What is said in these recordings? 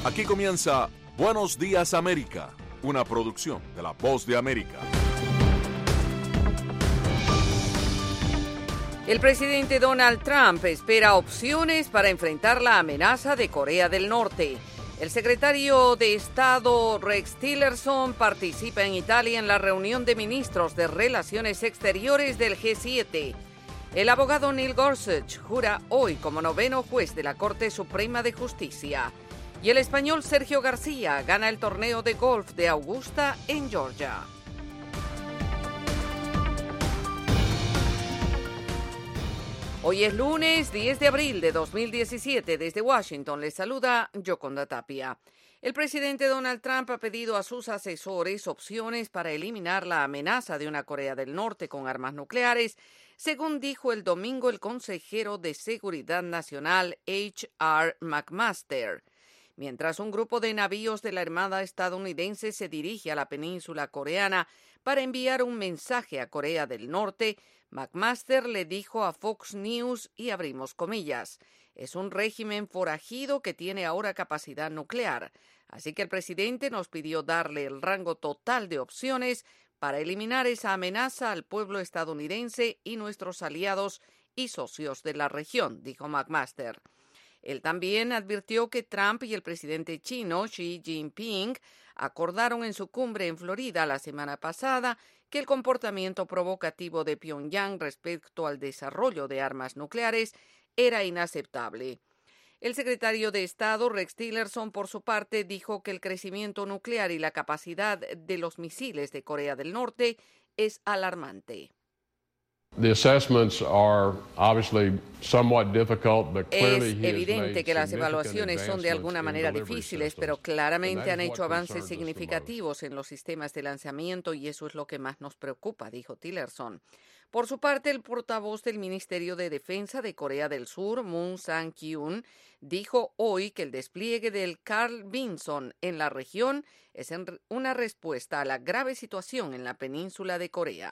Aquí comienza Buenos Días América, una producción de La Voz de América. El presidente Donald Trump espera opciones para enfrentar la amenaza de Corea del Norte. El secretario de Estado Rex Tillerson participa en Italia en la reunión de ministros de Relaciones Exteriores del G7. El abogado Neil Gorsuch jura hoy como noveno juez de la Corte Suprema de Justicia. Y el español Sergio García gana el torneo de golf de Augusta en Georgia. Hoy es lunes 10 de abril de 2017. Desde Washington les saluda Yoconda Tapia. El presidente Donald Trump ha pedido a sus asesores opciones para eliminar la amenaza de una Corea del Norte con armas nucleares, según dijo el domingo el consejero de Seguridad Nacional H.R. McMaster. Mientras un grupo de navíos de la Armada estadounidense se dirige a la península coreana para enviar un mensaje a Corea del Norte, McMaster le dijo a Fox News, y abrimos comillas, es un régimen forajido que tiene ahora capacidad nuclear, así que el presidente nos pidió darle el rango total de opciones para eliminar esa amenaza al pueblo estadounidense y nuestros aliados y socios de la región, dijo McMaster. Él también advirtió que Trump y el presidente chino Xi Jinping acordaron en su cumbre en Florida la semana pasada que el comportamiento provocativo de Pyongyang respecto al desarrollo de armas nucleares era inaceptable. El secretario de Estado, Rex Tillerson, por su parte, dijo que el crecimiento nuclear y la capacidad de los misiles de Corea del Norte es alarmante. Es evidente que las evaluaciones son de alguna manera difíciles, pero claramente han hecho avances significativos en los sistemas de lanzamiento y eso es lo que más nos preocupa, dijo Tillerson. Por su parte, el portavoz del Ministerio de Defensa de Corea del Sur, Moon Sang-kyun, dijo hoy que el despliegue del Carl Vinson en la región es una respuesta a la grave situación en la península de Corea.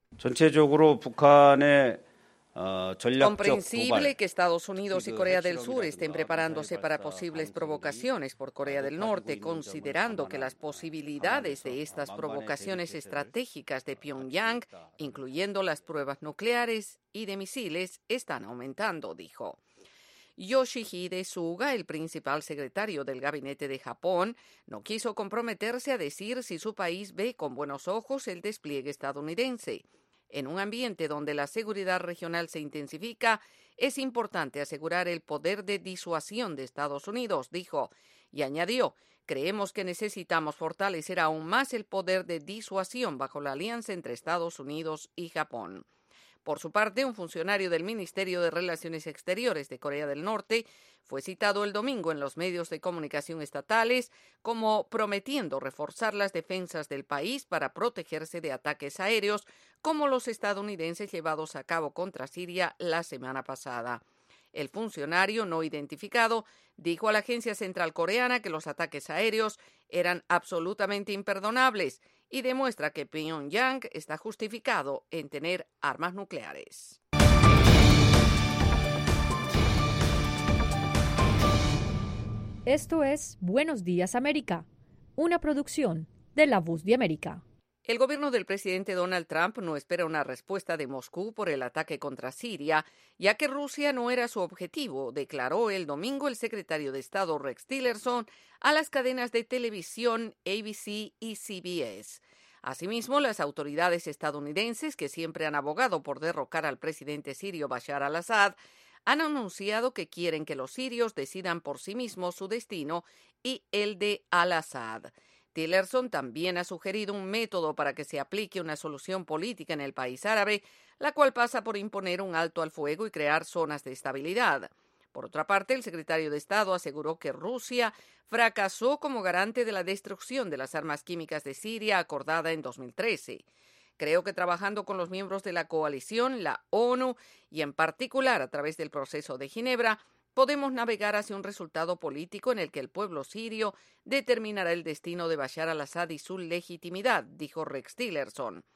Comprensible que Estados Unidos y Corea del Sur estén preparándose para posibles provocaciones por Corea del Norte, considerando que las posibilidades de estas provocaciones estratégicas de Pyongyang, incluyendo las pruebas nucleares y de misiles, están aumentando, dijo. Yoshihide Suga, el principal secretario del gabinete de Japón, no quiso comprometerse a decir si su país ve con buenos ojos el despliegue estadounidense. En un ambiente donde la seguridad regional se intensifica, es importante asegurar el poder de disuasión de Estados Unidos, dijo, y añadió, creemos que necesitamos fortalecer aún más el poder de disuasión bajo la alianza entre Estados Unidos y Japón. Por su parte, un funcionario del Ministerio de Relaciones Exteriores de Corea del Norte fue citado el domingo en los medios de comunicación estatales como prometiendo reforzar las defensas del país para protegerse de ataques aéreos como los estadounidenses llevados a cabo contra Siria la semana pasada. El funcionario no identificado dijo a la agencia central coreana que los ataques aéreos eran absolutamente imperdonables y demuestra que Pyongyang está justificado en tener armas nucleares. Esto es Buenos Días América, una producción de La Voz de América. El gobierno del presidente Donald Trump no espera una respuesta de Moscú por el ataque contra Siria, ya que Rusia no era su objetivo, declaró el domingo el secretario de Estado Rex Tillerson a las cadenas de televisión ABC y CBS. Asimismo, las autoridades estadounidenses, que siempre han abogado por derrocar al presidente sirio Bashar al-Assad, han anunciado que quieren que los sirios decidan por sí mismos su destino y el de al-Assad. Tillerson también ha sugerido un método para que se aplique una solución política en el país árabe, la cual pasa por imponer un alto al fuego y crear zonas de estabilidad. Por otra parte, el secretario de Estado aseguró que Rusia fracasó como garante de la destrucción de las armas químicas de Siria acordada en 2013. Creo que trabajando con los miembros de la coalición, la ONU y en particular a través del proceso de Ginebra, podemos navegar hacia un resultado político en el que el pueblo sirio determinará el destino de Bashar al-Assad y su legitimidad, dijo Rex Tillerson.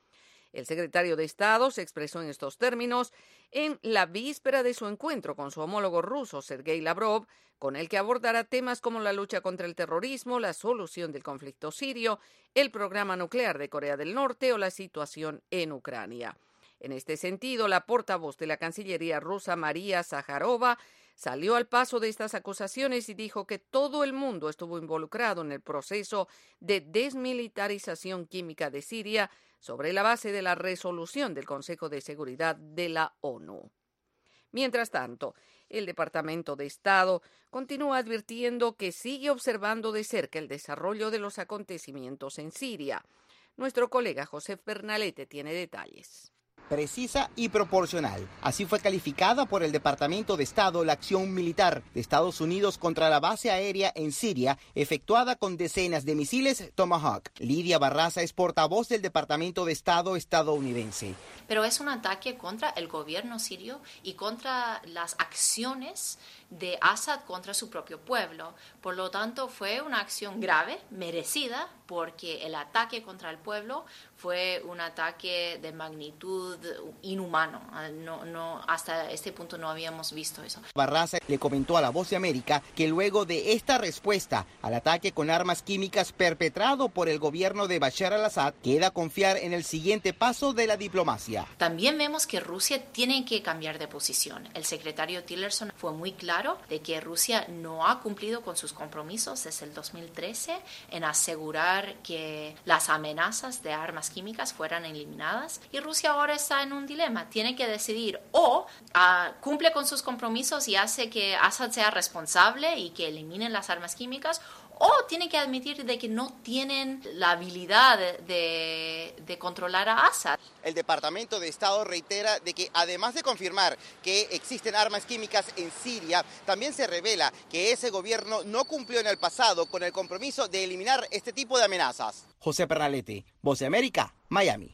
El secretario de Estado se expresó en estos términos en la víspera de su encuentro con su homólogo ruso, Sergei Lavrov, con el que abordará temas como la lucha contra el terrorismo, la solución del conflicto sirio, el programa nuclear de Corea del Norte o la situación en Ucrania. En este sentido, la portavoz de la Cancillería rusa, María Zaharova, salió al paso de estas acusaciones y dijo que todo el mundo estuvo involucrado en el proceso de desmilitarización química de Siria sobre la base de la resolución del Consejo de Seguridad de la ONU. Mientras tanto, el Departamento de Estado continúa advirtiendo que sigue observando de cerca el desarrollo de los acontecimientos en Siria. Nuestro colega José Pernalete tiene detalles. Precisa y proporcional. Así fue calificada por el Departamento de Estado la acción militar de Estados Unidos contra la base aérea en Siria, efectuada con decenas de misiles Tomahawk. Lidia Barraza es portavoz del Departamento de Estado estadounidense. Pero es un ataque contra el gobierno sirio y contra las acciones de Assad contra su propio pueblo. Por lo tanto, fue una acción grave, merecida, porque el ataque contra el pueblo fue un ataque de magnitud inhumano. No, hasta este punto no habíamos visto eso. Barraza le comentó a La Voz de América que luego de esta respuesta al ataque con armas químicas perpetrado por el gobierno de Bashar al-Assad, queda confiar en el siguiente paso de la diplomacia. También vemos que Rusia tiene que cambiar de posición. El secretario Tillerson fue muy claro de que Rusia no ha cumplido con sus compromisos desde el 2013 en asegurar que las amenazas de armas químicas fueran eliminadas, y Rusia ahora está en un dilema. Tiene que decidir o cumple con sus compromisos y hace que Assad sea responsable y que eliminen las armas químicas, o tiene que admitir de que no tienen la habilidad de controlar a Assad. El Departamento de Estado reitera de que además de confirmar que existen armas químicas en Siria, también se revela que ese gobierno no cumplió en el pasado con el compromiso de eliminar este tipo de amenazas. José Pernalete, Voz de América, Miami.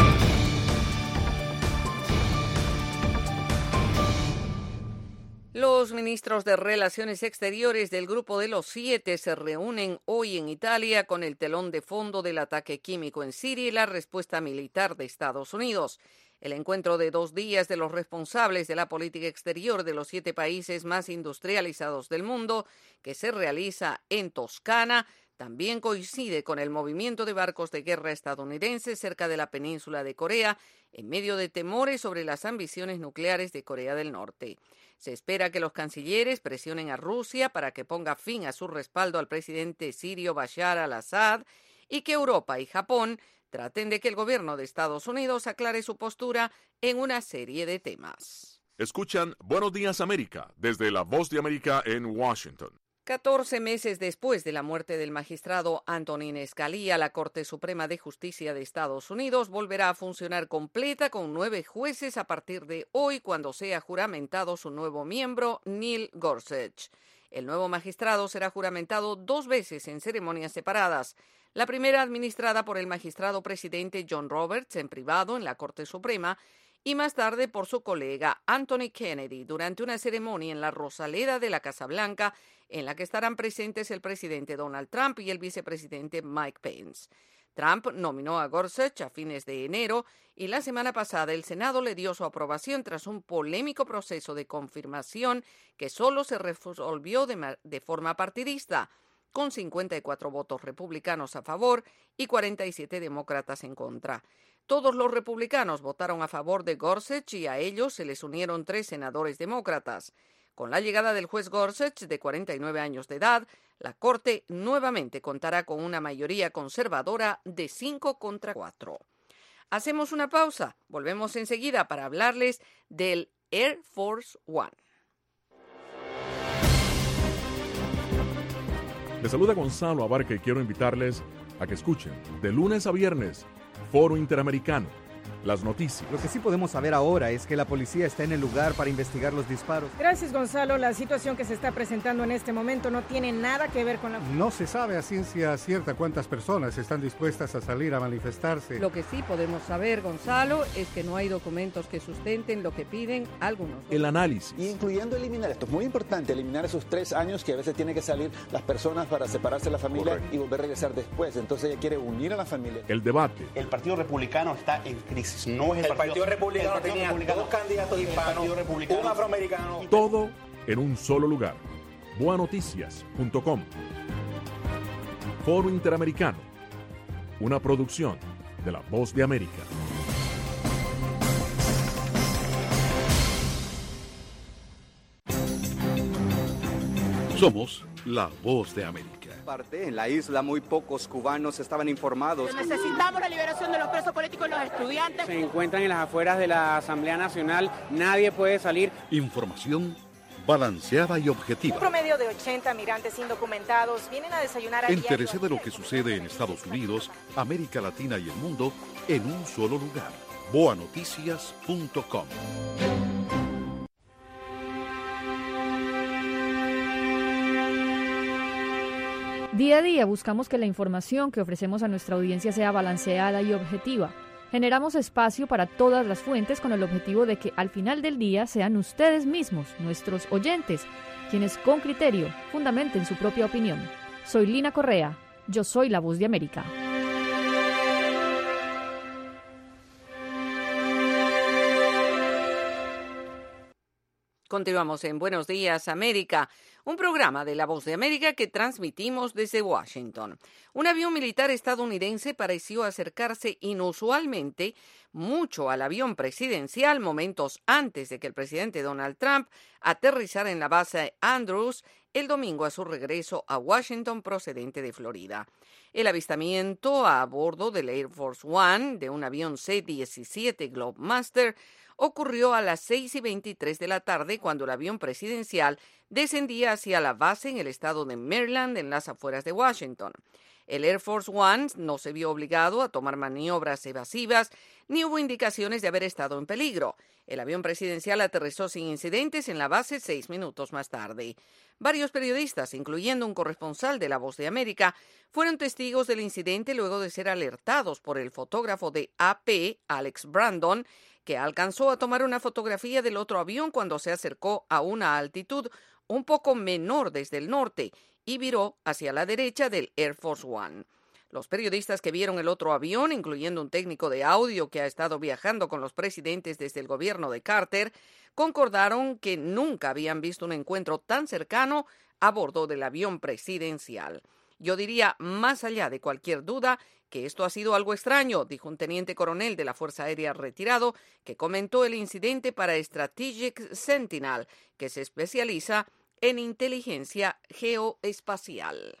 Los ministros de Relaciones Exteriores del Grupo de los 7 se reúnen hoy en Italia con el telón de fondo del ataque químico en Siria y la respuesta militar de Estados Unidos. El encuentro de 2 días de los responsables de la política exterior de los 7 países más industrializados del mundo, que se realiza en Toscana, también coincide con el movimiento de barcos de guerra estadounidenses cerca de la península de Corea, en medio de temores sobre las ambiciones nucleares de Corea del Norte. Se espera que los cancilleres presionen a Rusia para que ponga fin a su respaldo al presidente sirio Bashar al-Assad y que Europa y Japón traten de que el gobierno de Estados Unidos aclare su postura en una serie de temas. Escuchan Buenos Días América desde La Voz de América en Washington. 14 meses después de la muerte del magistrado Antonin Scalia, la Corte Suprema de Justicia de Estados Unidos volverá a funcionar completa con 9 jueces a partir de hoy, cuando sea juramentado su nuevo miembro, Neil Gorsuch. El nuevo magistrado será juramentado 2 veces en ceremonias separadas. La primera administrada por el magistrado presidente John Roberts en privado en la Corte Suprema, y más tarde por su colega Anthony Kennedy durante una ceremonia en la Rosaleda de la Casa Blanca, en la que estarán presentes el presidente Donald Trump y el vicepresidente Mike Pence. Trump nominó a Gorsuch a fines de enero y la semana pasada el Senado le dio su aprobación tras un polémico proceso de confirmación que solo se resolvió de forma partidista, con 54 votos republicanos a favor y 47 demócratas en contra. Todos los republicanos votaron a favor de Gorsuch y a ellos se les unieron 3 senadores demócratas. Con la llegada del juez Gorsuch, de 49 años de edad, la Corte nuevamente contará con una mayoría conservadora de 5 contra 4. Hacemos una pausa. Volvemos enseguida para hablarles del Air Force One. Les saluda Gonzalo Abarca y quiero invitarles a que escuchen de lunes a viernes Foro Interamericano, las noticias. Lo que sí podemos saber ahora es que la policía está en el lugar para investigar los disparos. Gracias, Gonzalo. La situación que se está presentando en este momento no tiene nada que ver con la... No se sabe a ciencia cierta cuántas personas están dispuestas a salir a manifestarse. Lo que sí podemos saber, Gonzalo, es que no hay documentos que sustenten lo que piden algunos. El análisis. Incluyendo eliminar, esto es muy importante, eliminar esos 3 años que a veces tienen que salir las personas para separarse de la familia. Correcto. Y volver a regresar después. Entonces ella quiere unir a la familia. El debate. El Partido Republicano está en crisis. No es el Partido Republicano tenía 2 candidatos hispanos, un afroamericano. Todo en un solo lugar. Boanoticias.com. Foro Interamericano. Una producción de La Voz de América. Somos La Voz de América. En la isla muy pocos cubanos estaban informados. Necesitamos la liberación de los presos políticos y los estudiantes. Se encuentran en las afueras de la Asamblea Nacional, nadie puede salir. Información balanceada y objetiva. Un promedio de 80 migrantes indocumentados vienen a desayunar a diario. Entérese de lo que sucede en Estados Unidos, América Latina y el mundo en un solo lugar. Boanoticias.com. Día a día buscamos que la información que ofrecemos a nuestra audiencia sea balanceada y objetiva. Generamos espacio para todas las fuentes con el objetivo de que al final del día sean ustedes mismos, nuestros oyentes, quienes con criterio fundamenten su propia opinión. Soy Lina Correa, yo soy La Voz de América. Continuamos en Buenos Días, América, un programa de La Voz de América que transmitimos desde Washington. Un avión militar estadounidense pareció acercarse inusualmente mucho al avión presidencial momentos antes de que el presidente Donald Trump aterrizara en la base Andrews el domingo a su regreso a Washington procedente de Florida. El avistamiento a bordo del Air Force One de un avión C-17 Globemaster ocurrió a las 6:23 de la tarde cuando el avión presidencial descendía hacia la base en el estado de Maryland, en las afueras de Washington. El Air Force One no se vio obligado a tomar maniobras evasivas ni hubo indicaciones de haber estado en peligro. El avión presidencial aterrizó sin incidentes en la base 6 minutos más tarde. Varios periodistas, incluyendo un corresponsal de La Voz de América, fueron testigos del incidente luego de ser alertados por el fotógrafo de AP, Alex Brandon, que alcanzó a tomar una fotografía del otro avión cuando se acercó a una altitud un poco menor desde el norte y viró hacia la derecha del Air Force One. Los periodistas que vieron el otro avión, incluyendo un técnico de audio que ha estado viajando con los presidentes desde el gobierno de Carter, concordaron que nunca habían visto un encuentro tan cercano a bordo del avión presidencial. Yo diría, más allá de cualquier duda, que esto ha sido algo extraño, dijo un teniente coronel de la Fuerza Aérea retirado, que comentó el incidente para Strategic Sentinel, que se especializa en inteligencia geoespacial.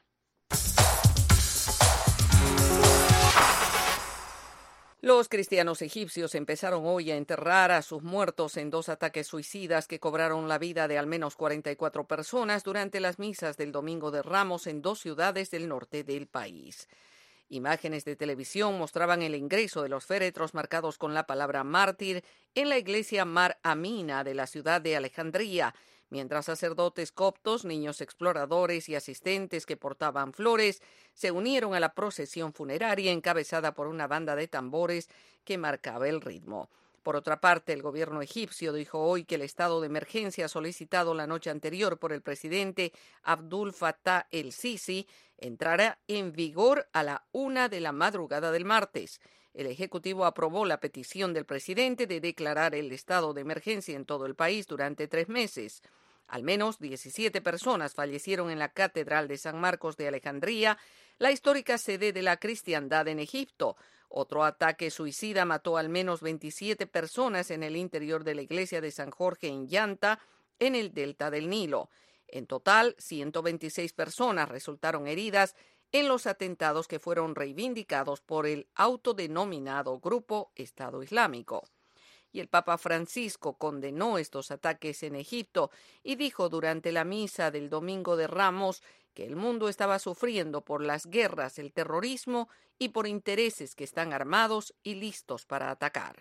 Los cristianos egipcios empezaron hoy a enterrar a sus muertos en 2 ataques suicidas que cobraron la vida de al menos 44 personas durante las misas del Domingo de Ramos en 2 ciudades del norte del país. Imágenes de televisión mostraban el ingreso de los féretros marcados con la palabra mártir en la iglesia Mar Amina de la ciudad de Alejandría, mientras sacerdotes coptos, niños exploradores y asistentes que portaban flores se unieron a la procesión funeraria encabezada por una banda de tambores que marcaba el ritmo. Por otra parte, el gobierno egipcio dijo hoy que el estado de emergencia solicitado la noche anterior por el presidente Abdul Fattah el-Sisi entrará en vigor a la 1 de la madrugada del martes. El Ejecutivo aprobó la petición del presidente de declarar el estado de emergencia en todo el país durante 3 meses. Al menos 17 personas fallecieron en la Catedral de San Marcos de Alejandría, la histórica sede de la cristiandad en Egipto. Otro ataque suicida mató al menos 27 personas en el interior de la iglesia de San Jorge en Yanta, en el delta del Nilo. En total, 126 personas resultaron heridas en los atentados que fueron reivindicados por el autodenominado Grupo Estado Islámico. Y el Papa Francisco condenó estos ataques en Egipto y dijo durante la misa del Domingo de Ramos que el mundo estaba sufriendo por las guerras, el terrorismo y por intereses que están armados y listos para atacar.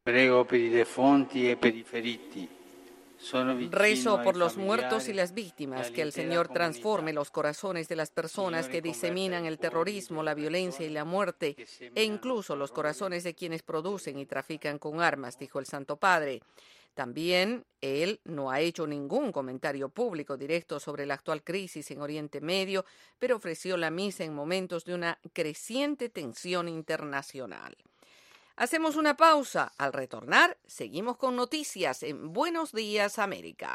Prego per i defunti e per i feriti. Rezo por los muertos y las víctimas, que el Señor transforme los corazones de las personas que diseminan el terrorismo, la violencia y la muerte, e incluso los corazones de quienes producen y trafican con armas, dijo el Santo Padre. También él no ha hecho ningún comentario público directo sobre la actual crisis en Oriente Medio, pero ofreció la misa en momentos de una creciente tensión internacional. Hacemos una pausa. Al retornar, seguimos con noticias en Buenos Días, América.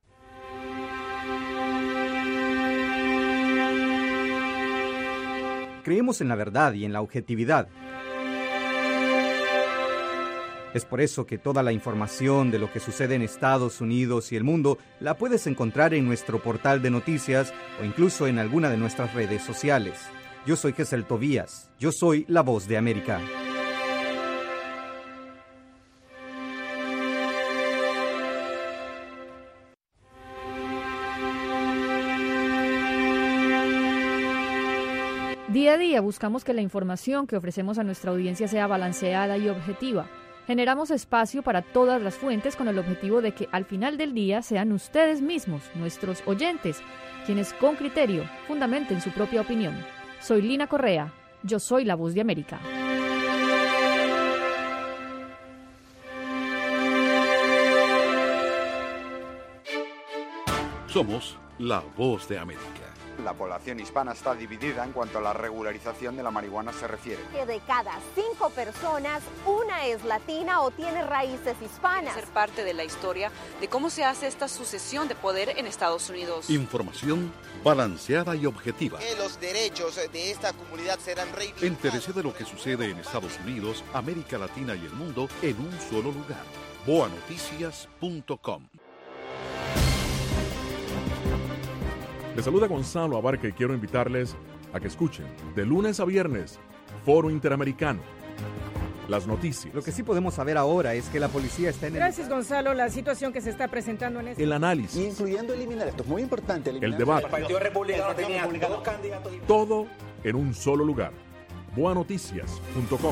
Creemos en la verdad y en la objetividad. Es por eso que toda la información de lo que sucede en Estados Unidos y el mundo la puedes encontrar en nuestro portal de noticias o incluso en alguna de nuestras redes sociales. Yo soy Gesel Tobías. Yo soy la Voz de América. Día a día buscamos que la información que ofrecemos a nuestra audiencia sea balanceada y objetiva. Generamos espacio para todas las fuentes con el objetivo de que al final del día sean ustedes mismos, nuestros oyentes, quienes con criterio fundamenten su propia opinión. Soy Lina Correa. Yo soy la Voz de América. Somos la Voz de América. La población hispana está dividida en cuanto a la regularización de la marihuana se refiere. Que de cada 5 personas, una es latina o tiene raíces hispanas. Ser parte de la historia de cómo se hace esta sucesión de poder en Estados Unidos. Información balanceada y objetiva. Que los derechos de esta comunidad serán reivindicados. Entérese de lo que sucede en Estados Unidos, América Latina y el mundo en un solo lugar. boanoticias.com. Les saluda Gonzalo Abarca y quiero invitarles a que escuchen de lunes a viernes Foro Interamericano. Las noticias. Lo que sí podemos saber ahora es que la policía está en el... Gracias, Gonzalo. La situación que se está presentando en este... El análisis. Incluyendo eliminar, esto es muy importante. El debate. El Partido Republicano tenía 2 candidatos. Todo en un solo lugar. boanoticias.com.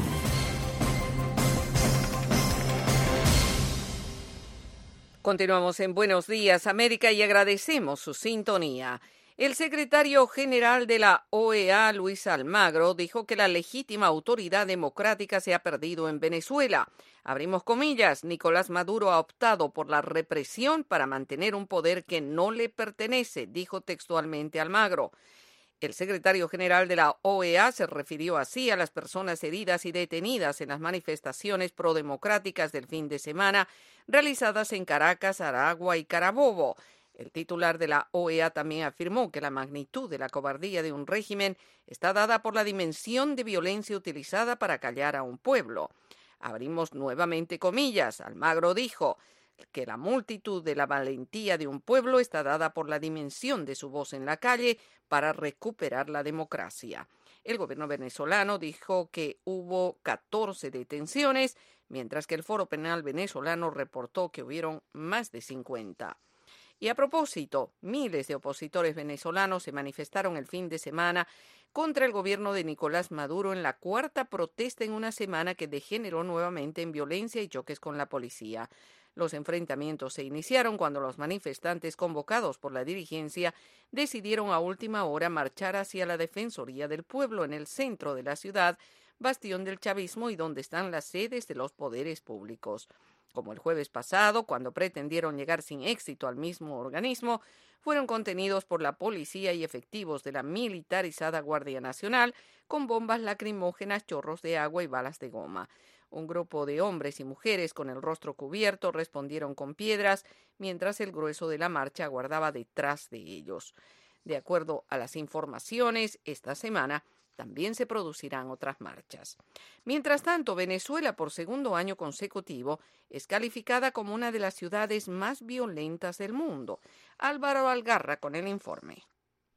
Continuamos en Buenos Días, América, y agradecemos su sintonía. El secretario general de la OEA, Luis Almagro, dijo que la legítima autoridad democrática se ha perdido en Venezuela. Abrimos comillas, Nicolás Maduro ha optado por la represión para mantener un poder que no le pertenece, dijo textualmente Almagro. El secretario general de la OEA se refirió así a las personas heridas y detenidas en las manifestaciones prodemocráticas del fin de semana realizadas en Caracas, Aragua y Carabobo. El titular de la OEA también afirmó que la magnitud de la cobardía de un régimen está dada por la dimensión de violencia utilizada para callar a un pueblo. Abrimos nuevamente comillas. Almagro dijo que la multitud de la valentía de un pueblo está dada por la dimensión de su voz en la calle para recuperar la democracia. El gobierno venezolano dijo que hubo 14 detenciones, mientras que el Foro Penal venezolano reportó que hubieron más de 50. Y a propósito, miles de opositores venezolanos se manifestaron el fin de semana contra el gobierno de Nicolás Maduro en la 4ª protesta en una semana que degeneró nuevamente en violencia y choques con la policía. Los enfrentamientos se iniciaron cuando los manifestantes convocados por la dirigencia decidieron a última hora marchar hacia la Defensoría del Pueblo en el centro de la ciudad, bastión del chavismo y donde están las sedes de los poderes públicos. Como el jueves pasado, cuando pretendieron llegar sin éxito al mismo organismo, fueron contenidos por la policía y efectivos de la militarizada Guardia Nacional con bombas lacrimógenas, chorros de agua y balas de goma. Un grupo de hombres y mujeres con el rostro cubierto respondieron con piedras, mientras el grueso de la marcha aguardaba detrás de ellos. De acuerdo a las informaciones, esta semana también se producirán otras marchas. Mientras tanto, Venezuela, por segundo año consecutivo, es calificada como una de las ciudades más violentas del mundo. Álvaro Algarra con el informe.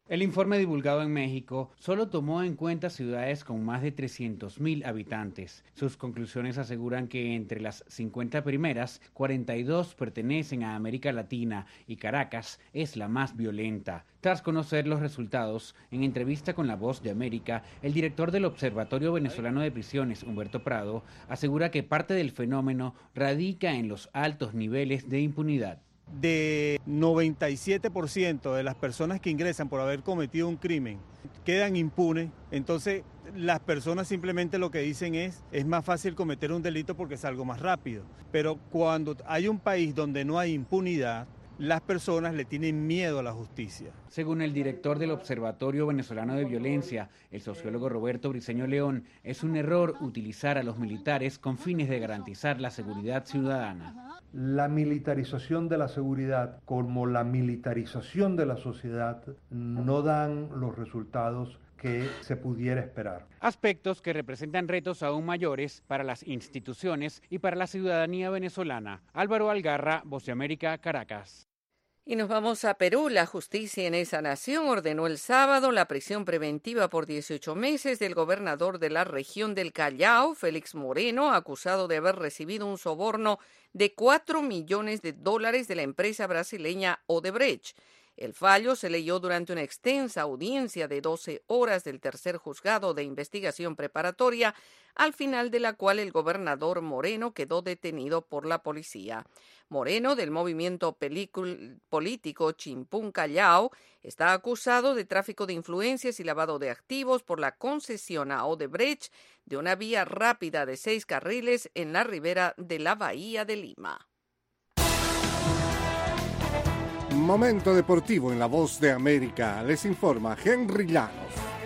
El informe divulgado en México solo tomó en cuenta ciudades con más de 300,000 habitantes. Sus conclusiones aseguran que entre las 50 primeras, 42 pertenecen a América Latina y Caracas es la más violenta. Tras conocer los resultados, en entrevista con La Voz de América, el director del Observatorio Venezolano de Prisiones, Humberto Prado, asegura que parte del fenómeno radica en los altos niveles de impunidad. De 97% de las personas que ingresan por haber cometido un crimen quedan impunes, entonces las personas simplemente lo que dicen es más fácil cometer un delito porque es algo más rápido. Pero cuando hay un país donde no hay impunidad, las personas le tienen miedo a la justicia. Según el director del Observatorio Venezolano de Violencia, el sociólogo Roberto Briceño León, es un error utilizar a los militares con fines de garantizar la seguridad ciudadana. La militarización de la seguridad como la militarización de la sociedad no dan los resultados que se pudiera esperar. Aspectos que representan retos aún mayores para las instituciones y para la ciudadanía venezolana. Álvaro Algarra, Voz de América, Caracas. Y nos vamos a Perú. La justicia en esa nación ordenó el sábado la prisión preventiva por 18 meses del gobernador de la región del Callao, Félix Moreno, acusado de haber recibido un soborno de $4 millones de la empresa brasileña Odebrecht. El fallo se leyó durante una extensa audiencia de 12 horas del tercer juzgado de investigación preparatoria, al final de la cual el gobernador Moreno quedó detenido por la policía. Moreno, del movimiento político Chimpún Callao, está acusado de tráfico de influencias y lavado de activos por la concesión a Odebrecht de una vía rápida de 6 carriles en la ribera de la Bahía de Lima. Momento deportivo en La Voz de América. Les informa Henry Llanos.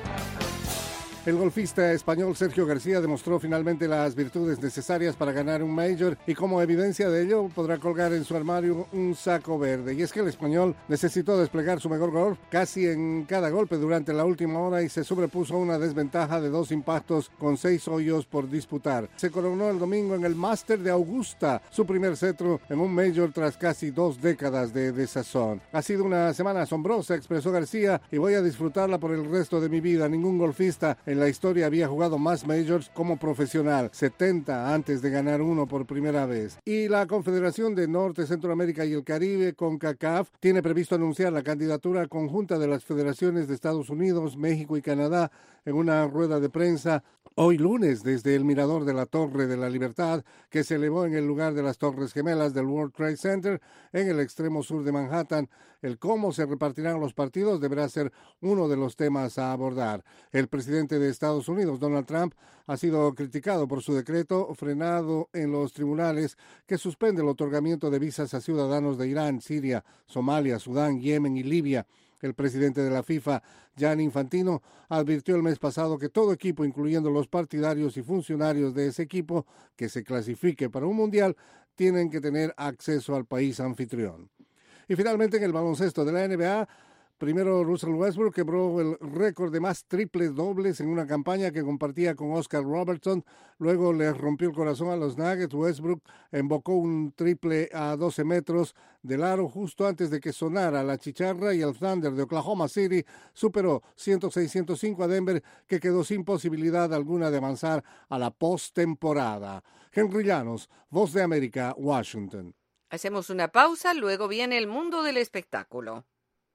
El golfista español Sergio García demostró finalmente las virtudes necesarias para ganar un Major y como evidencia de ello podrá colgar en su armario un saco verde. Y es que el español necesitó desplegar su mejor golf casi en cada golpe durante la última hora y se sobrepuso a una desventaja de 2 impactos con 6 hoyos por disputar. Se coronó el domingo en el Master de Augusta, su primer cetro en un Major tras casi 2 décadas de desazón. Ha sido una semana asombrosa, expresó García, y voy a disfrutarla por el resto de mi vida. Ningún golfista en la historia había jugado más majors como profesional, 70 antes de ganar uno por primera vez. Y la Confederación de Norte, Centroamérica y el Caribe, CONCACAF, tiene previsto anunciar la candidatura conjunta de las federaciones de Estados Unidos, México y Canadá en una rueda de prensa hoy lunes desde el mirador de la Torre de la Libertad, que se elevó en el lugar de las Torres Gemelas del World Trade Center en el extremo sur de Manhattan. El cómo se repartirán los partidos deberá ser uno de los temas a abordar. El presidente de Estados Unidos, Donald Trump, ha sido criticado por su decreto frenado en los tribunales que suspende el otorgamiento de visas a ciudadanos de Irán, Siria, Somalia, Sudán, Yemen y Libia. El presidente de la FIFA, Gianni Infantino, advirtió el mes pasado que todo equipo, incluyendo los partidarios y funcionarios de ese equipo, que se clasifique para un mundial, tienen que tener acceso al país anfitrión. Y finalmente, en el baloncesto de la NBA, primero Russell Westbrook quebró el récord de más triples dobles en una campaña que compartía con Oscar Robertson. Luego le rompió el corazón a los Nuggets. Westbrook embocó un triple a 12 metros del aro justo antes de que sonara la chicharra y el Thunder de Oklahoma City superó 106-105 a Denver, que quedó sin posibilidad alguna de avanzar a la postemporada. Henry Llanos, Voz de América, Washington. Hacemos una pausa, luego viene el mundo del espectáculo.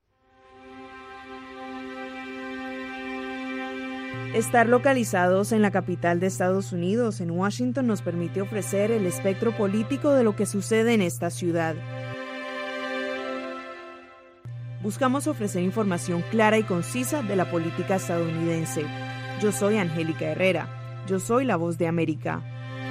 Estar localizados en la capital de Estados Unidos, en Washington, nos permite ofrecer el espectro político de lo que sucede en esta ciudad. Buscamos ofrecer información clara y concisa de la política estadounidense. Yo soy Angélica Herrera. Yo soy la Voz de América.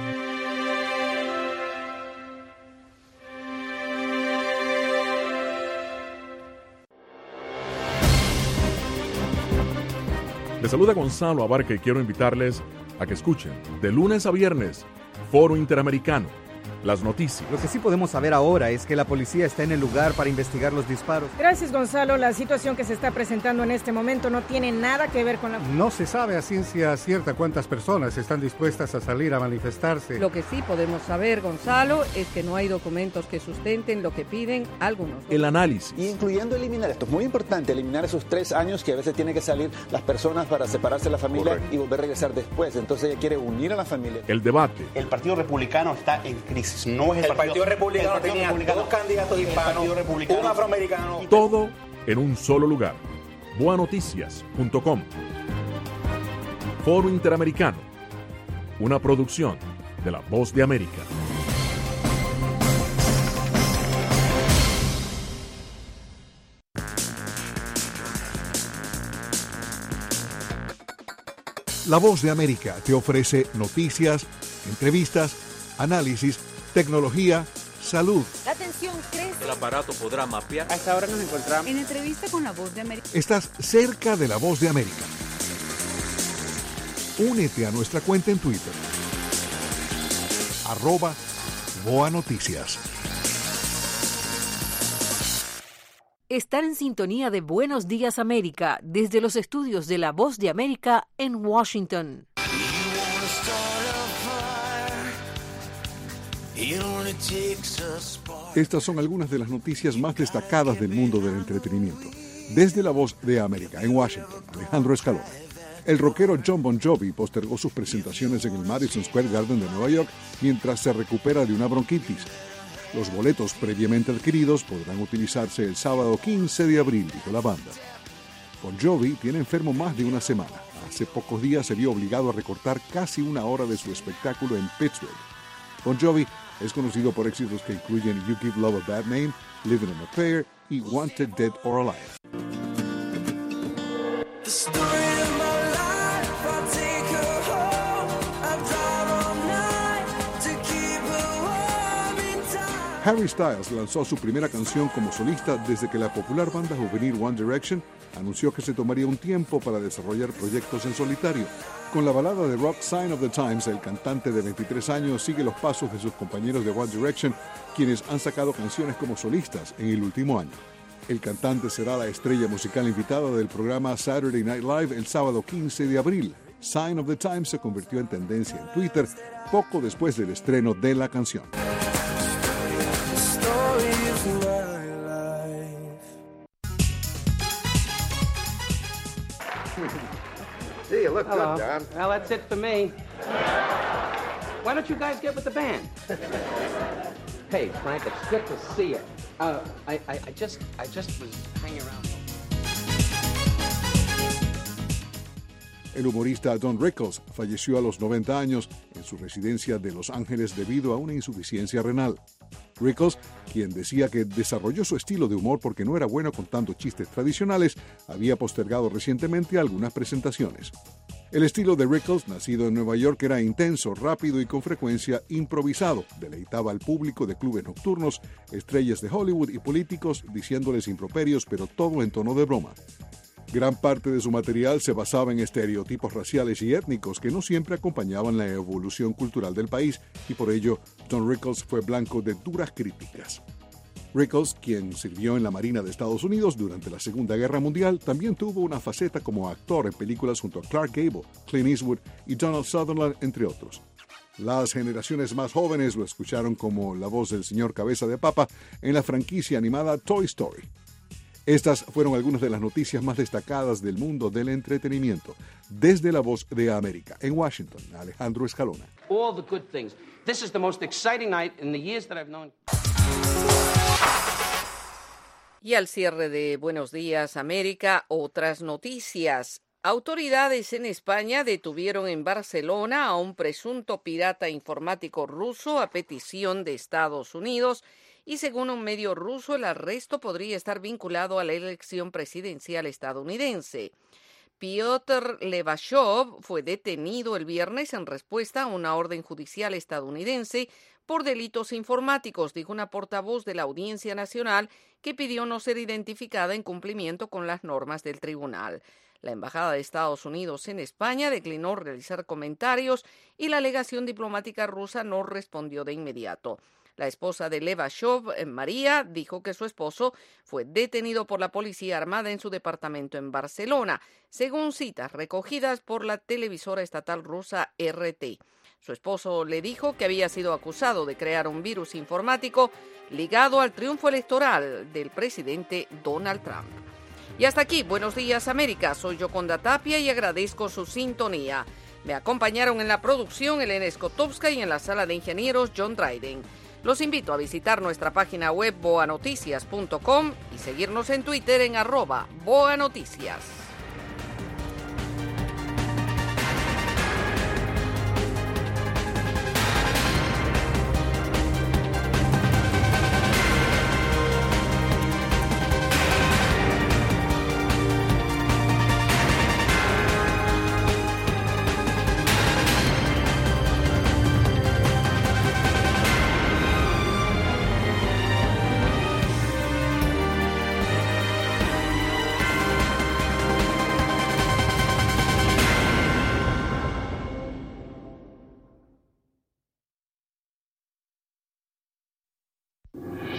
Les saluda Gonzalo Abarca y quiero invitarles a que escuchen de lunes a viernes Foro Interamericano, las noticias. Lo que sí podemos saber ahora es que la policía está en el lugar para investigar los disparos. Gracias, Gonzalo. La situación que se está presentando en este momento no tiene nada que ver con la... No se sabe a ciencia cierta cuántas personas están dispuestas a salir a manifestarse. Lo que sí podemos saber, Gonzalo, es que no hay documentos que sustenten lo que piden algunos. El análisis. Y incluyendo eliminar, esto es muy importante, eliminar esos 3 años que a veces tienen que salir las personas para separarse de la familia. Correcto. Y volver a regresar después. Entonces ella quiere unir a la familia. El debate. El Partido Republicano está en crisis. No es el Partido Republicano tenía 2 candidatos hispanos, un afroamericano. Todo en un solo lugar. Boanoticias.com. Foro Interamericano. Una producción de La Voz de América. La Voz de América te ofrece noticias, entrevistas, análisis, tecnología, salud. La tensión crece. El aparato podrá mapear. A esta hora nos encontramos en entrevista con La Voz de América. Estás cerca de La Voz de América. Únete a nuestra cuenta en Twitter. @BoaNoticias. Están en sintonía de Buenos Días América desde los estudios de La Voz de América en Washington. Estas son algunas de las noticias más destacadas del mundo del entretenimiento. Desde La Voz de América en Washington, Alejandro Escalona. El rockero Jon Bon Jovi postergó sus presentaciones en el Madison Square Garden de Nueva York mientras se recupera de una bronquitis. Los boletos previamente adquiridos podrán utilizarse el sábado 15 de abril, dijo la banda. Bon Jovi tiene enfermo más de una semana. Hace pocos días se vio obligado a recortar casi 1 hora de su espectáculo en Pittsburgh. Bon Jovi es conocido por éxitos que incluyen You Give Love a Bad Name, Living on a Prayer y Wanted Dead or Alive. Harry Styles lanzó su primera canción como solista desde que la popular banda juvenil One Direction anunció que se tomaría un tiempo para desarrollar proyectos en solitario. Con la balada de rock Sign of the Times, el cantante de 23 años sigue los pasos de sus compañeros de One Direction, quienes han sacado canciones como solistas en el último año. El cantante será la estrella musical invitada del programa Saturday Night Live el sábado 15 de abril. Sign of the Times se convirtió en tendencia en Twitter poco después del estreno de la canción. Gee, you look Hello. good, Don. Well, that's it for me. Why don't you guys get with the band? Hey, Frank, it's good to see you. I just was hanging around. El humorista Don Rickles falleció a los 90 años en su residencia de Los Ángeles debido a una insuficiencia renal. Rickles, quien decía que desarrolló su estilo de humor porque no era bueno contando chistes tradicionales, había postergado recientemente algunas presentaciones. El estilo de Rickles, nacido en Nueva York, era intenso, rápido y con frecuencia improvisado. Deleitaba al público de clubes nocturnos, estrellas de Hollywood y políticos diciéndoles improperios, pero todo en tono de broma. Gran parte de su material se basaba en estereotipos raciales y étnicos que no siempre acompañaban la evolución cultural del país y por ello Don Rickles fue blanco de duras críticas. Rickles, quien sirvió en la Marina de Estados Unidos durante la Segunda Guerra Mundial, también tuvo una faceta como actor en películas junto a Clark Gable, Clint Eastwood y Donald Sutherland, entre otros. Las generaciones más jóvenes lo escucharon como la voz del señor Cabeza de Papa en la franquicia animada Toy Story. Estas fueron algunas de las noticias más destacadas del mundo del entretenimiento. Desde La Voz de América, en Washington, Alejandro Escalona. All the good things. This is the most exciting night in the years that I've known. Y al cierre de Buenos Días América, otras noticias. Autoridades en España detuvieron en Barcelona a un presunto pirata informático ruso a petición de Estados Unidos y según un medio ruso el arresto podría estar vinculado a la elección presidencial estadounidense. Piotr Levashov fue detenido el viernes en respuesta a una orden judicial estadounidense por delitos informáticos, dijo una portavoz de la Audiencia Nacional que pidió no ser identificada en cumplimiento con las normas del tribunal. La Embajada de Estados Unidos en España declinó realizar comentarios y la legación diplomática rusa no respondió de inmediato. La esposa de Levashov, María, dijo que su esposo fue detenido por la policía armada en su departamento en Barcelona, según citas recogidas por la televisora estatal rusa RT. Su esposo le dijo que había sido acusado de crear un virus informático ligado al triunfo electoral del presidente Donald Trump. Y hasta aquí, Buenos Días América, soy Yoconda Tapia y agradezco su sintonía. Me acompañaron en la producción Elena Skotowska y en la sala de ingenieros John Dryden. Los invito a visitar nuestra página web boanoticias.com y seguirnos en Twitter en @boanoticias.